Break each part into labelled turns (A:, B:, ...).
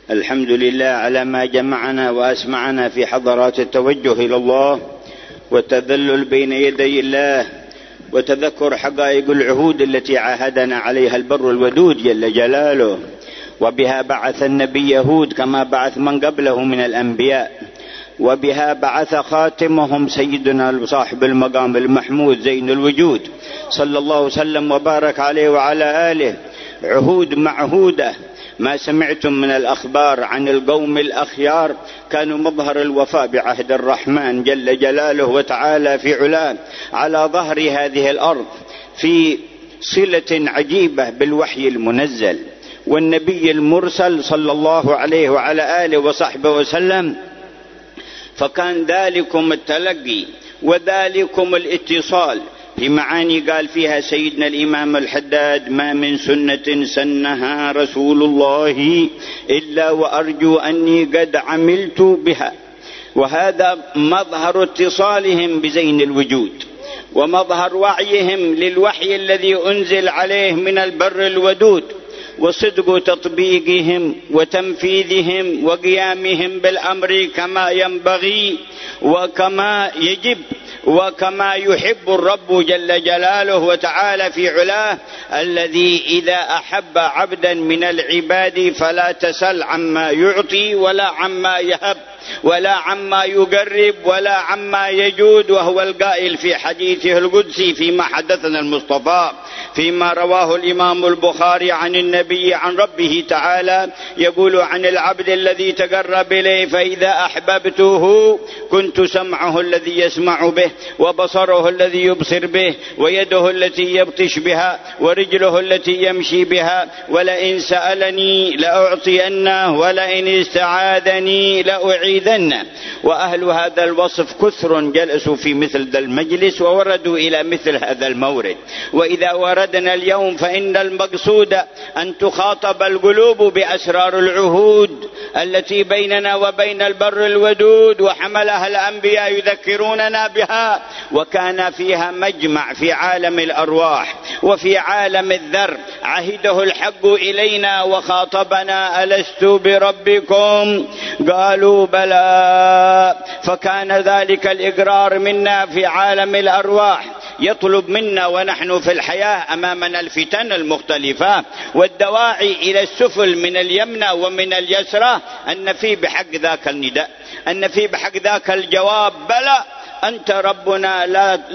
A: الحمد لله على ما جمعنا وأسمعنا في حضرات التوجه إلى الله والتذلل بين يدي الله وتذكر حقائق العهود التي عاهدنا عليها البر الودود جل جلاله، وبها بعث النبي يهود كما بعث من قبله من الأنبياء، وبها بعث خاتمهم سيدنا صاحب المقام المحمود زين الوجود صلى الله وسلم وبارك عليه وعلى آله. عهود معهودة، ما سمعتم من الأخبار عن القوم الأخيار كانوا مظهر الوفاء بعهد الرحمن جل جلاله وتعالى في علاه على ظهر هذه الأرض، في صلة عجيبة بالوحي المنزل والنبي المرسل صلى الله عليه وعلى آله وصحبه وسلم. فكان ذلكم التلقي وذلكم الاتصال في معاني قال فيها سيدنا الإمام الحداد: ما من سنة سنها رسول الله إلا وأرجو أني قد عملت بها. وهذا مظهر اتصالهم بزين الوجود ومظهر وعيهم للوحي الذي أنزل عليه من البر الودود، وصدق تطبيقهم وتنفيذهم وقيامهم بالأمر كما ينبغي وكما يجب وكما يحب الرب جل جلاله وتعالى في علاه، الذي إذا أحب عبدا من العباد فلا تسل عما يعطي ولا عما يهب ولا عما يقرب ولا عما يجود، وهو القائل في حديثه القدسي فيما حدثنا المصطفى فيما رواه الإمام البخاري عن النبي عن ربه تعالى، يقول عن العبد الذي تقرب إليه: فإذا أحببته كنت سمعه الذي يسمع به وبصره الذي يبصر به ويده التي يبطش بها ورجله التي يمشي بها، ولئن سألني لأعطينه ولئن استعاذني لأعيذنه. وأهل هذا الوصف كثر جلسوا في مثل ذا المجلس ووردوا إلى مثل هذا المورد. وإذا وردنا اليوم فإن المقصود أن تخاطب القلوب بأسرار العهود التي بيننا وبين البر الودود، وحملها الأنبياء يذكروننا بها، وكان فيها مجمع في عالم الأرواح وفي عالم الذر عهده الحق إلينا وخاطبنا: ألست بربكم؟ قالوا بلى. فكان ذلك الإقرار منا في عالم الأرواح يطلب منا ونحن في الحياة أمامنا الفتن المختلفة والدواعي إلى السفل من اليمنى ومن اليسرى، أن نفي بحق ذاك النداء، أن نفي بحق ذاك الجواب: بلى أنت ربنا،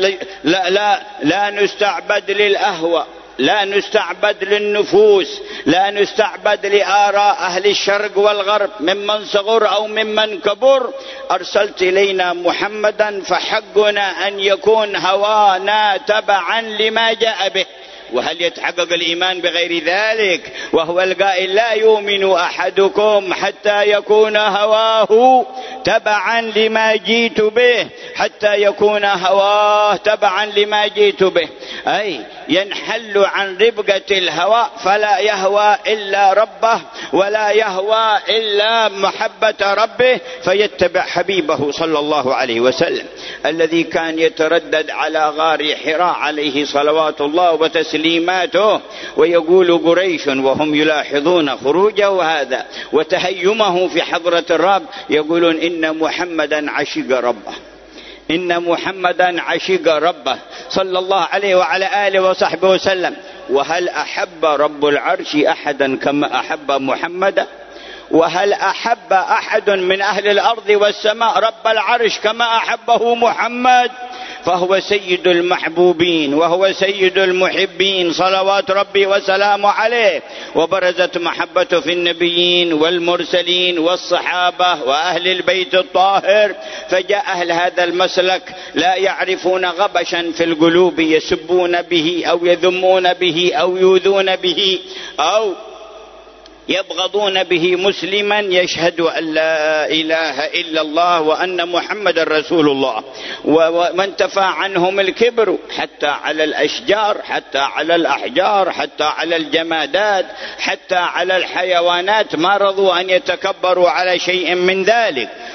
A: لا نستعبد للأهوى، لا نستعبد للنفوس، لا نستعبد لآراء أهل الشرق والغرب ممن صغر أو ممن كبر. أرسلت إلينا محمدا فحقنا أن يكون هوانا تبعا لما جاء به. وهل يتحقق الإيمان بغير ذلك؟ وهو القائل: لا يؤمن أحدكم حتى يكون هواه تبعا لما جئت به، حتى يكون هواه تبعا لما جئت به، أي ينحل عن ربقة الهوى فلا يهوى إلا ربه ولا يهوى إلا محبة ربه، فيتبع حبيبه صلى الله عليه وسلم الذي كان يتردد على غار حراء عليه صلوات الله وتسليماته، ويقول قريش وهم يلاحظون خروجه هذا وتهيمه في حضرة الرب، يقولون: إن محمدا عشق ربه، إن محمدا عشق ربه صلى الله عليه وعلى آله وصحبه وسلم. وهل أحب رب العرش أحدا كما أحب محمدا؟ وهل أحب أحد من أهل الأرض والسماء رب العرش كما أحبه محمد؟ فهو سيد المحبوبين وهو سيد المحبين صلوات ربي وسلامه عليه. وبرزت محبته في النبيين والمرسلين والصحابة وأهل البيت الطاهر، فجاء أهل هذا المسلك لا يعرفون غبشا في القلوب يسبون به أو يذمون به أو يؤذون به أو يبغضون به مسلما يشهد أن لا إله إلا الله وأن محمد رسول الله، وانتفى عنهم الكبر حتى على الأشجار، حتى على الأحجار، حتى على الجمادات، حتى على الحيوانات، ما رضوا أن يتكبروا على شيء من ذلك.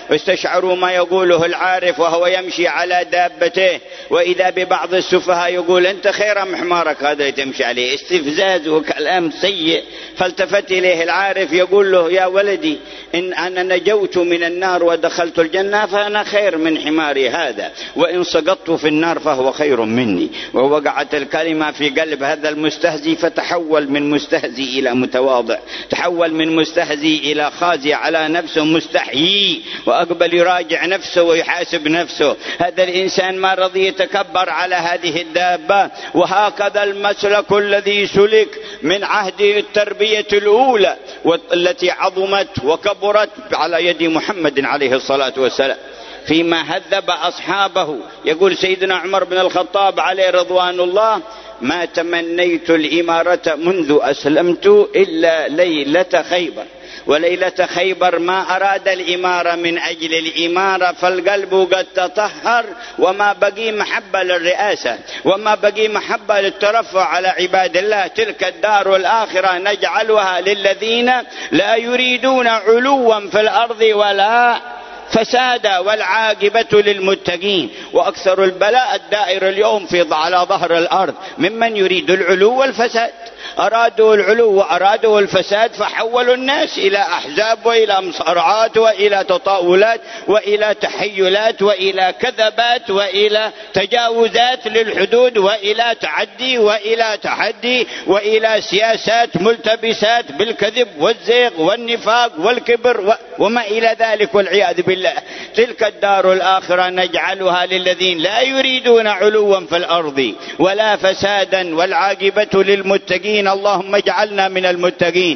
A: واستشعروا ما يقوله العارف وهو يمشي على دابته، وإذا ببعض السفهاء يقول أنت خير من حمارك هذا تمشي عليه، استفزاز وكلام سيء. فالتفت إليه العارف يقول له يا ولدي إن أنا نجوت من النار ودخلت الجنة فأنا خير من حماري هذا، وإن سقطت في النار فهو خير مني. ووقعت الكلمة في قلب هذا المستهزي، فتحول من مستهزي إلى متواضع، تحول من مستهزي إلى خازي على نفسه مستحيي، وأقبل يراجع نفسه ويحاسب نفسه. هذا الإنسان ما رضي يتكبر على هذه الدابة. وهكذا المسلك الذي سلك من عهد التربية الأولى والتي عظمت وكبرت على يد محمد عليه الصلاة والسلام، فيما هذب أصحابه. يقول سيدنا عمر بن الخطاب عليه رضوان الله: ما تمنيت الإمارة منذ أسلمت إلا ليلة خيبر. وليلة خيبر ما أراد الإمارة من أجل الإمارة، فالقلب قد تطهر، وما بقي محبة للرئاسة، وما بقي محبة للترفع على عباد الله. تلك الدار الآخرة نجعلها للذين لا يريدون علوا في الأرض ولا فسادا والعاقبة للمتقين. وأكثر البلاء الدائر اليوم على ظهر الأرض ممن يريد العلو والفساد. أرادوا العلو وأرادوا الفساد، فحولوا الناس إلى أحزاب وإلى مصارعات وإلى تطاولات وإلى تحيلات وإلى كذبات وإلى تجاوزات للحدود وإلى تعدي وإلى تحدي وإلى سياسات ملتبسات بالكذب والزيغ والنفاق والكبر وما إلى ذلك والعياذ بالله. تلك الدار الآخرة نجعلها للذين لا يريدون علوا في الأرض ولا فسادا والعاقبة للمتقين. اللهم اجعلنا من المتقين.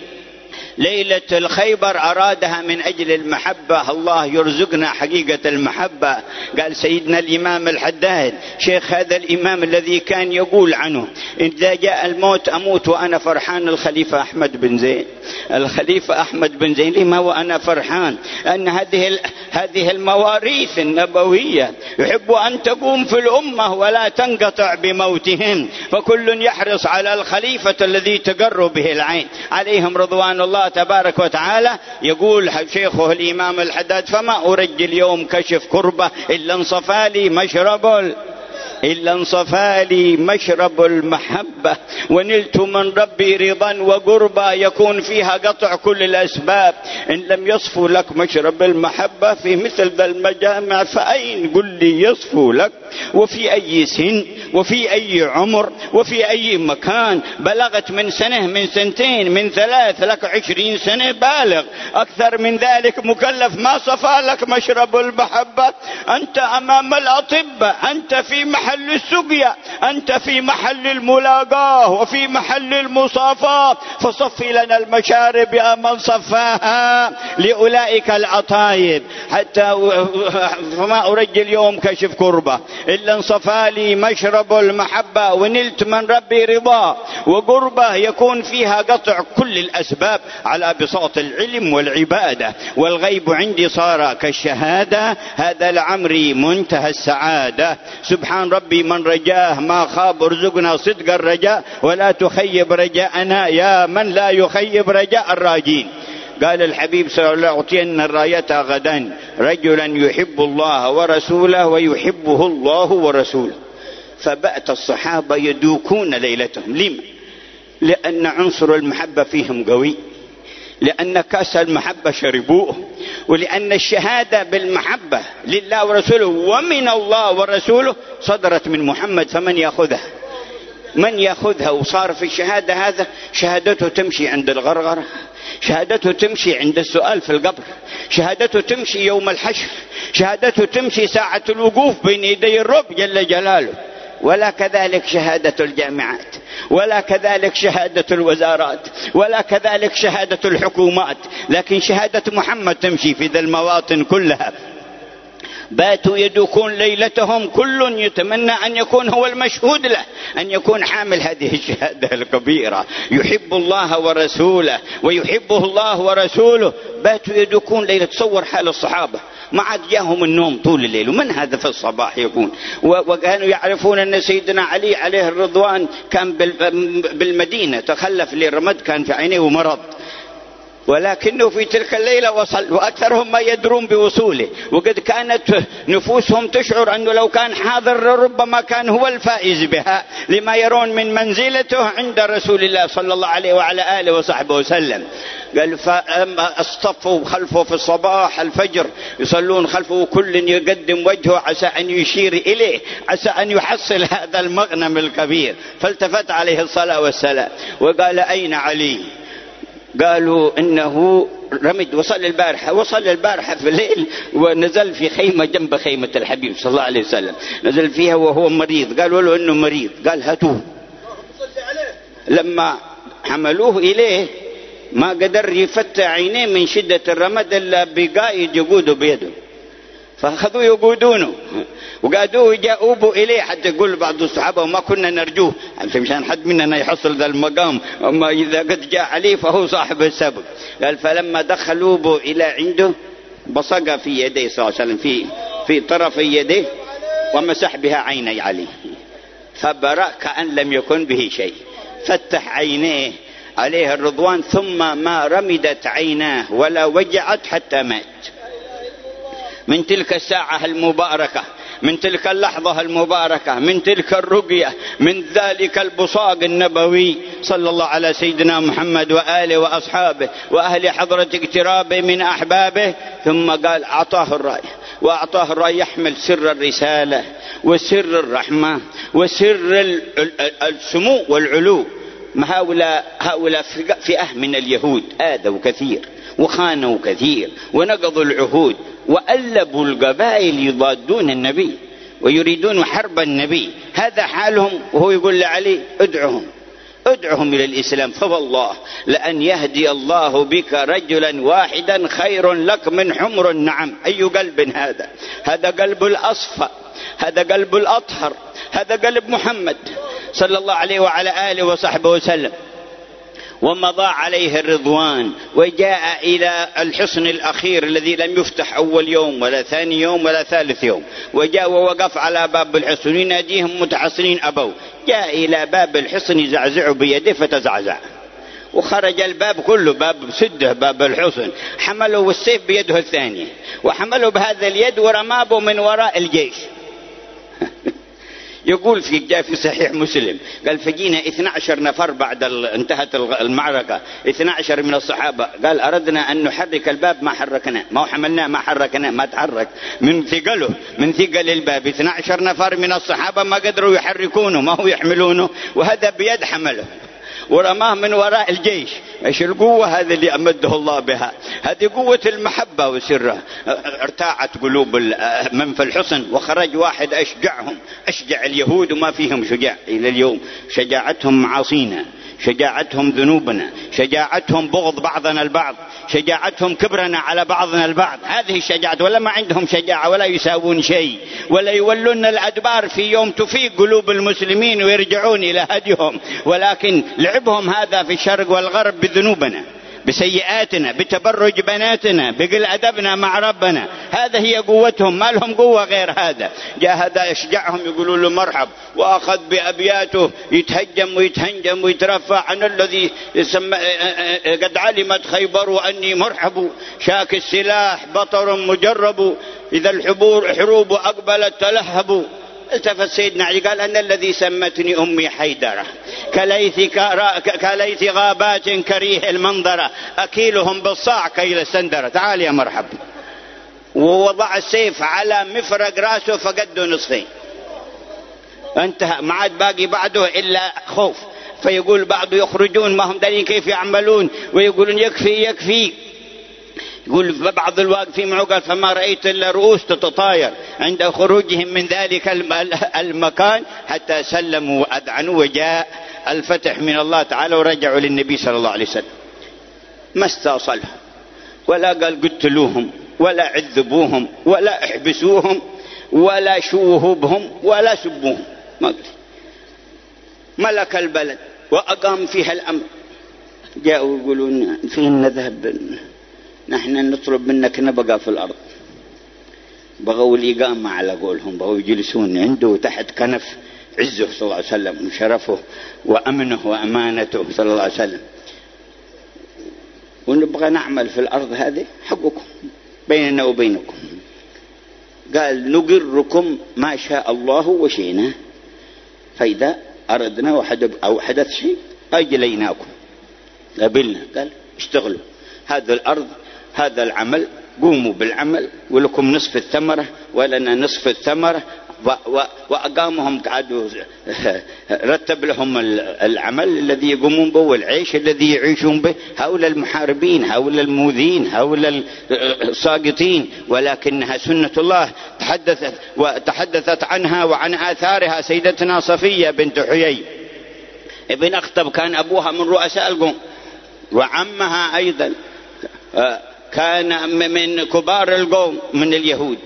A: ليلة الخيبر أرادها من أجل المحبة. الله يرزقنا حقيقة المحبة. قال سيدنا الإمام الحداد شيخ هذا الإمام الذي كان يقول عنه: إذا جاء الموت أموت وأنا فرحان. الخليفة أحمد بن زين، الخليفة أحمد بن زين، لما وأنا فرحان؟ أن هذه المواريث النبوية يحب أن تقوم في الأمة ولا تنقطع بموتهم، فكل يحرص على الخليفة الذي تقر به العين عليهم رضوان الله تبارك وتعالى. يقول شيخه الإمام الحداد: فما أرجي اليوم كشف كربة إلا انصفى لي مشرب المحبة، ونلت من ربي رضا وقربا يكون فيها قطع كل الأسباب. إن لم يصفو لك مشرب المحبة في مثل ذا المجامع فأين قل لي يصفو لك؟ وفي أي سن وفي أي عمر وفي أي مكان؟ بلغت من سنة من سنتين من ثلاث، لك 20 سنة بالغ، أكثر من ذلك مكلف، ما صفى لك مشرب المحبة؟ أنت أمام الأطباء، أنت في محل السقيا، أنت في محل الملاقاة وفي محل المصافاة، فصفي لنا المشارب يا من صفاها لأولئك العطايب. حتى فما أرجي اليوم كشف كربة إلا انصفى لي مشرب المحبة، ونلت من ربي رضا وقربة يكون فيها قطع كل الأسباب على بساط العلم والعبادة. والغيب عندي صار كالشهادة، هذا لعمري منتهى السعادة. سبحان ربي من رجاه ما خاب، ارزقنا صدق الرجاء ولا تخيب رجاءنا يا من لا يخيب رجاء الراجين. قال الحبيب صلى الله عليه وسلم: أعطينا الراية غدا رجلا يحب الله ورسوله ويحبه الله ورسوله. فبأت الصحابة يدوكون ليلتهم. لما؟ لأن عنصر المحبة فيهم قوي، لأن كاس المحبة شربوه، ولأن الشهادة بالمحبة لله ورسوله ومن الله ورسوله صدرت من محمد. فمن يأخذها؟ من يأخذها؟ وصار في الشهادة هذا شهادته تمشي عند الغرغرة، شهادته تمشي عند السؤال في القبر، شهادته تمشي يوم الحشر، شهادته تمشي ساعة الوقوف بين يدي الرب جل جلاله. ولا كذلك شهادة الجامعات، ولا كذلك شهادة الوزارات، ولا كذلك شهادة الحكومات، لكن شهادة محمد تمشي في ذا المواطن كلها. باتوا يدوكون ليلتهم، كل يتمنى أن يكون هو المشهود له، أن يكون حامل هذه الشهادة الكبيرة، يحب الله ورسوله ويحبه الله ورسوله. باتوا يدوكون ليلة. تصور حال الصحابة، ما عاد جاهم النوم طول الليل، ومن هذا في الصباح يكون. وكانوا يعرفون أن سيدنا علي عليه الرضوان كان بالمدينة، تخلف للرمد، كان في عينيه مرض، ولكنه في تلك الليلة وصل، وأكثرهم ما يدرون بوصوله، وقد كانت نفوسهم تشعر أنه لو كان حاضر ربما كان هو الفائز بها، لما يرون من منزلته عند رسول الله صلى الله عليه وعلى آله وصحبه وسلم. قال فاصطفوا خلفه في الصباح الفجر يصلون خلفه، كل يقدم وجهه عسى أن يشير إليه، عسى أن يحصل هذا المغنم الكبير. فالتفت عليه الصلاة والسلام وقال: أين علي؟ قالوا: إنه رمد، وصل البارحة في الليل ونزل في خيمة جنب خيمة الحبيب صلى الله عليه وسلم، نزل فيها وهو مريض. قالوا له إنه مريض. قال: هاتوه. لما حملوه إليه ما قدر يفتح عينيه من شدة الرمد إلا بقائد يقوده بيده، فأخذوا يقودونه وقادوه يجاوبوا إليه، حتى يقول بعض الصحابة: وما كنا نرجوه مشان حد مننا يحصل ذا المقام، أما إذا قد جاء عليه فهو صاحب السبب. قال: فلما دخلوا به إلى عنده بصق في يديه صلى الله عليه وسلم في طرف يديه ومسح بها عيني عليه، فبرأ كأن لم يكن به شيء، فتح عينيه عليه الرضوان، ثم ما رمدت عيناه ولا وجعت حتى مات. من تلك الساعة المباركة، من تلك اللحظة المباركة، من تلك الرقية، من ذلك البصاق النبوي صلى الله على سيدنا محمد وآله وأصحابه وأهل حضرة اقترابه من أحبابه. ثم قال: أعطاه الراية، وأعطاه الراية يحمل سر الرسالة وسر الرحمة وسر السمو والعلو. هؤلاء فئة من اليهود آذوا كثير وخانوا كثير ونقضوا العهود وألبوا القبائل يضادون النبي ويريدون حرب النبي. هذا حالهم، وهو يقول لعلي: ادعهم إلى الإسلام، فوالله لأن يهدي الله بك رجلا واحدا خير لك من حمر النعم. أي قلب هذا؟ هذا قلب الأصفى، هذا قلب الأطهر، هذا قلب محمد صلى الله عليه وعلى آله وصحبه وسلم. ومضى عليه الرضوان وجاء إلى الحصن الأخير الذي لم يفتح أول يوم ولا ثاني يوم ولا ثالث يوم، وجاء ووقف على باب الحصن يناديهم متحصنين أبوا. جاء إلى باب الحصن يزعزع بيده فتزعزع، وخرج الباب كله، باب سده، باب الحصن، حمله والسيف بيده الثانية، وحمله بهذا اليد ورماه من وراء الجيش. يقول جاء في صحيح مسلم قال: فجينا 12 نفر بعد انتهت المعركة، 12 من الصحابة. قال: أردنا أن نحرك الباب ما حركنا، ما حملناه ما حركنا، ما تحرك من ثقله، من ثقل الباب. 12 نفر من الصحابة ما قدروا يحركونه، ما هو يحملونه، وهذا بيد حمله ورماه من وراء الجيش. ايش القوة هذه اللي أمده الله بها؟ هذه قوة المحبة وسرها. ارتاعت قلوب من في الحصن، وخرج واحد أشجعهم، أشجع اليهود وما فيهم شجاع إلى اليوم. شجاعتهم معاصينا، شجاعتهم ذنوبنا، شجاعتهم بغض بعضنا البعض، شجاعتهم كبرنا على بعضنا البعض. هذه الشجاعة، ولا ما عندهم شجاعة ولا يساوون شيء، ولا يولون الأدبار في يوم تفيق قلوب المسلمين ويرجعون إلى هديهم. ولكن لعبهم هذا في الشرق والغرب بذنوبنا، بسيئاتنا، بتبرج بناتنا، بقل أدبنا مع ربنا. هذا هي قوتهم، ما لهم قوة غير هذا. جاء هذا يشجعهم، يقولوا له مرحب، وأخذ بأبياته يتهجم ويتهنجم ويترفع عن الذي قد علمت خيبر أني مرحب، شاك السلاح بطر مجرب، إذا الحروب أقبلت تلهب. التفت سيدنا علي قال: أنا الذي سمتني أمي حيدرة، كليث غابات كريه المنظرة، أكيلهم بالصاع كيل السندرة. تعال يا مرحب. ووضع السيف على مفرق راسه فقده نصفين، انتهى، ما عاد باقي بعده إلا خوف. فيقول بعض يخرجون ما هم دارين كيف يعملون، ويقولون يكفي. يقول بعض الواقفين معه قال: فما رأيت إلا رؤوس تتطاير عند خروجهم من ذلك المكان، حتى سلموا وأذعنوا وجاء الفتح من الله تعالى ورجعوا للنبي صلى الله عليه وسلم. ما استاصلهم ولا قال قتلوهم ولا عذبوهم ولا احبسوهم ولا شوهوا بهم ولا سبوهم، ما قال. ملك البلد وأقام فيها الأمر. جاءوا يقولون: فين نذهب؟ نحن نطلب منك نبقى في الأرض. بغوا الإقامة على قولهم، بغوا يجلسون عنده تحت كنف عزه صلى الله عليه وسلم وشرفه وأمنه وأمانته صلى الله عليه وسلم. ونبغى نعمل في الأرض هذه حقكم بيننا وبينكم. قال نقركم ما شاء الله وشئنا، فإذا أردنا أو حدث شيء أجليناكم قبلنا. قال اشتغلوا هذا الأرض هذا العمل، قوموا بالعمل ولكم نصف الثمرة ولنا نصف الثمرة. وأقامهم قعدوا رتب لهم العمل الذي يقومون به والعيش الذي يعيشون به، هؤلاء المحاربين هؤلاء المؤذين هؤلاء الساقطين، ولكنها سنة الله تحدثت عنها وعن آثارها سيدتنا صفية بنت حيي ابن أخطب، كان أبوها من رؤساء القوم وعمها أيضا كان من كبار القوم من اليهود،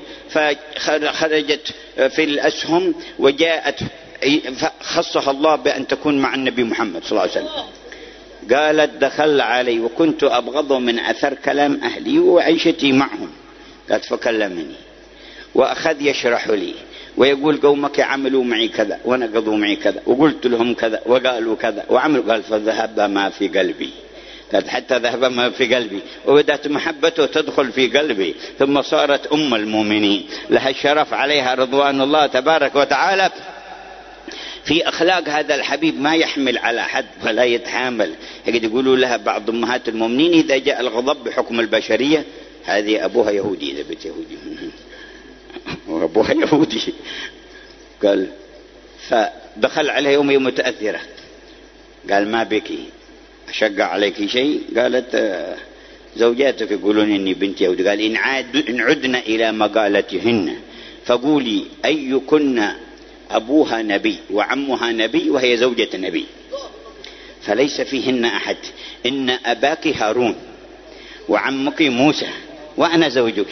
A: فخرجت في الأسهم وجاءت خصها الله بأن تكون مع النبي محمد صلى الله عليه وسلم. قالت دخل علي وكنت أبغضه من أثر كلام أهلي وعيشتي معهم. قالت فكلمني وأخذ يشرح لي ويقول قومك عملوا معي كذا ونقضوا معي كذا وقلت لهم كذا وقالوا كذا وعملوا. قال فذهب ما في قلبي. قالت حتى ذهب ما في قلبي وبدأت محبته تدخل في قلبي، ثم صارت أم المؤمنين لها الشرف عليها رضوان الله تبارك وتعالى. في أخلاق هذا الحبيب ما يحمل على حد ولا يتحامل. يقول يقولوا لها بعض أمهات المؤمنين إذا جاء الغضب بحكم البشرية، هذه أبوها يهودي إذا بيت يهودي وأبوها يهودي. قال فدخل عليها يومي متأثرة، قال ما بكي أشجع عليك شيء؟ قالت زوجاتك يقولون إني بنت يهودي. قال إن عدنا إلى مقالتهن فقولي أيكن أبوها نبي وعمها نبي وهي زوجة نبي فليس فيهن أحد، إن أباك هارون وعمك موسى وأنا زوجك.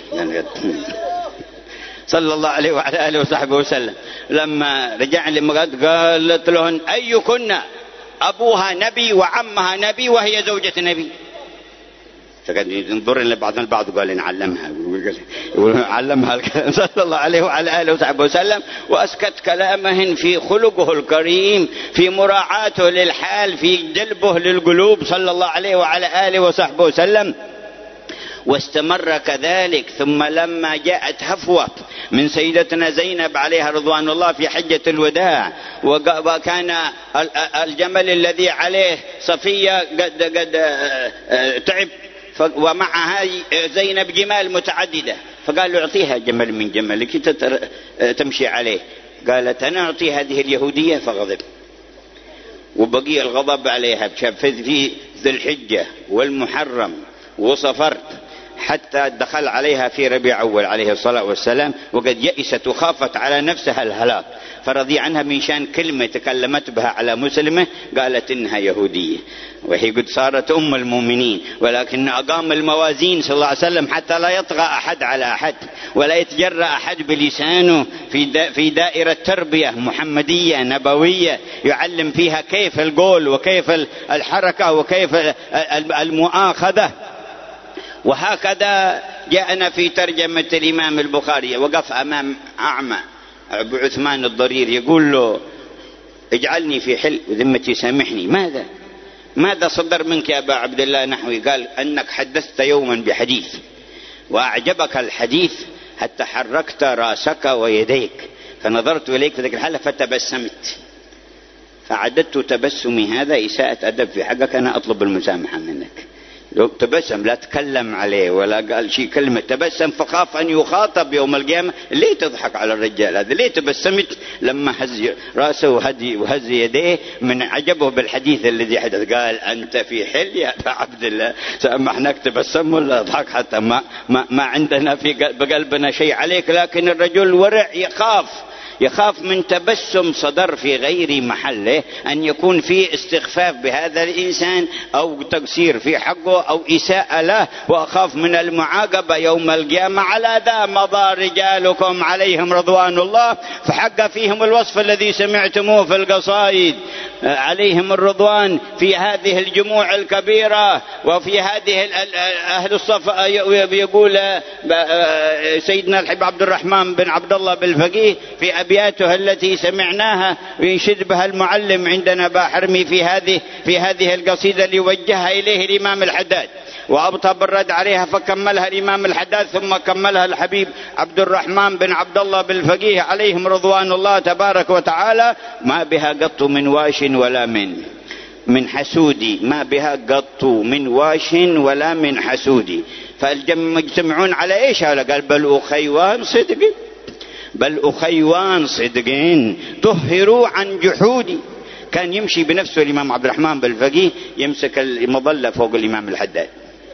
A: صلى الله عليه وعلى آله وصحبه وسلم. لما رجع لمقالت قالت لهن أيكن أبوها نبي وعمها نبي وهي زوجة نبي. فقال ينظر لبعض البعض قال نعلمها علمها الكلام صلى الله عليه وعلى آله وصحبه وسلم، وأسكت كلامهن في خلقه الكريم، في مراعاته للحال، في جلبه للقلوب صلى الله عليه وعلى آله وصحبه وسلم، واستمر كذلك. ثم لما جاءت هفوة من سيدتنا زينب عليها رضوان الله في حجة الوداع، وكان الجمل الذي عليه صفية قد تعب، ومعها زينب جمال متعددة، فقال له اعطيها جمل من جملك تمشي عليه. قالت أنا أعطي هذه اليهودية، فغضب وبقي الغضب عليها في ذي الحجة والمحرم وصفر، حتى دخل عليها في ربيع أول عليه الصلاة والسلام وقد يئست وخافت على نفسها الهلاك، فرضي عنها من شان كلمة تكلمت بها على مسلمة قالت إنها يهودية، وهي قد صارت أم المؤمنين. ولكن أقام الموازين صلى الله عليه وسلم حتى لا يطغى أحد على أحد ولا يتجرأ أحد بلسانه في دائرة تربية محمدية نبوية يعلم فيها كيف القول وكيف الحركة وكيف المؤاخذة. وهكذا جاءنا في ترجمة الإمام البخاري، وقف أمام أعمى أبو عثمان الضرير يقول له اجعلني في حل وذمتي سامحني. ماذا صدر منك يا أبا عبد الله نحوي؟ قال أنك حدثت يوما بحديث وأعجبك الحديث حتى حركت رأسك ويديك، فنظرت إليك في ذلك الحالة فتبسمت، فعددت تبسمي هذا إساءة أدب في حقك، أنا أطلب المسامحة منك. لو تبسم لا تكلم عليه ولا قال شيء كلمة، تبسم فخاف أن يخاطب يوم القيامة. ليه تضحك على الرجال هذا؟ ليه تبسمت لما هز رأسه وهز يديه من عجبه بالحديث الذي حدث؟ قال أنت في حل يا أبا عبد الله، سامحناك تبسم ولا اضحك، حتى ما عندنا في بقلبنا شيء عليك. لكن الرجل ورع يخاف من تبسم صدر في غير محله أن يكون فيه استخفاف بهذا الإنسان أو تقصير في حقه أو إساءة له، وأخاف من المعاقبة يوم القيامة. على ذا مضى رجالكم عليهم رضوان الله، فحق فيهم الوصف الذي سمعتموه في القصائد عليهم الرضوان في هذه الجموع الكبيرة وفي هذه أهل الصف. يقول سيدنا الحبيب عبد الرحمن بن عبد الله بالفقيه في أبياته التي سمعناها وينشد بها المعلم عندنا باحرمي في هذه القصيدة اللي وجهها إليه الإمام الحداد، وأبطأ بالرد عليها فكملها الإمام الحداد، ثم كملها الحبيب عبد الرحمن بن عبد الله بالفقيه عليهم رضوان الله تبارك وتعالى. ما بها قط من واش ولا من حسودي، ما بها قط من واش ولا من حسودي. فالمجتمعون على ايش؟ قال بل أخيوان صدقين، بل أخيوان صدقين طهروا عن جحودي. كان يمشي بنفسه الإمام عبد الرحمن بالفقيه، يمسك المظلة فوق الإمام الحداد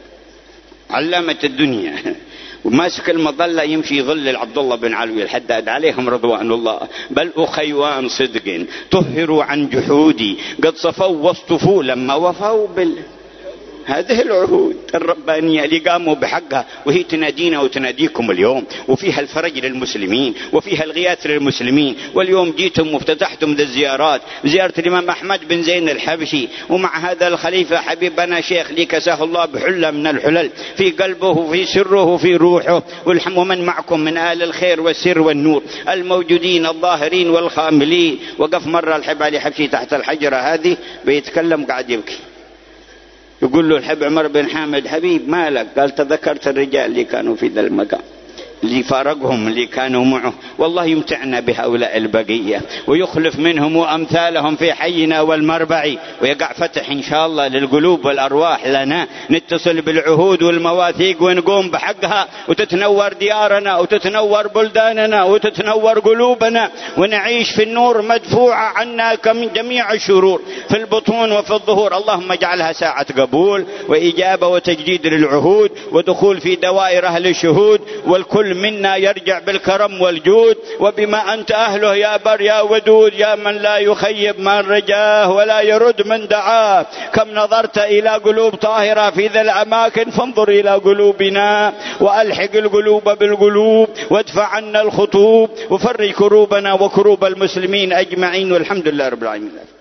A: علامة الدنيا، وماسك المظلة يمشي ظل عبد الله بن علوي الحداد عليهم رضوان الله. بل أخيوان صدق طهروا عن جحودي، قد صفوا واصطفوا لما وفوا هذه العهود الربانية اللي قاموا بحقها، وهي تنادينا وتناديكم اليوم، وفيها الفرج للمسلمين وفيها الغياث للمسلمين. واليوم جيتم وافتتحتم ذي الزيارات، زيارة الإمام أحمد بن زين الحبشي، ومع هذا الخليفة حبيبنا شيخ لي كساه الله بحلة من الحلل في قلبه وفي سره وفي روحه، ومن معكم من آل الخير والسر والنور الموجودين الظاهرين والخاملين. وقف مرة الحب علي حبشي تحت الحجرة هذه بيتكلم قاعد يبكي، يقول له الحب عمر بن حامد حبيب مالك؟ قال تذكرت الرجال اللي كانوا في ذا المكان، اللي فارقهم اللي كانوا معه، والله يمتعنا بهؤلاء البقية ويخلف منهم وأمثالهم في حينا والمربع، ويقع فتح إن شاء الله للقلوب والأرواح لنا، نتصل بالعهود والمواثيق ونقوم بحقها، وتتنور ديارنا وتتنور بلداننا وتتنور قلوبنا، ونعيش في النور مدفوعة عنا من جميع الشرور في البطون وفي الظهور. اللهم اجعلها ساعة قبول وإجابة وتجديد للعهود ودخول في دوائر أهل الشهود، والكل منا يرجع بالكرم والجود، وبما أنت أهله يا بر يا ودود، يا من لا يخيب من رجاه ولا يرد من دعاه. كم نظرت إلى قلوب طاهرة في ذا الأماكن، فانظر إلى قلوبنا وألحق القلوب بالقلوب، وادفع عنا الخطوب، وفرج كروبنا وكروب المسلمين أجمعين، والحمد لله رب العالمين.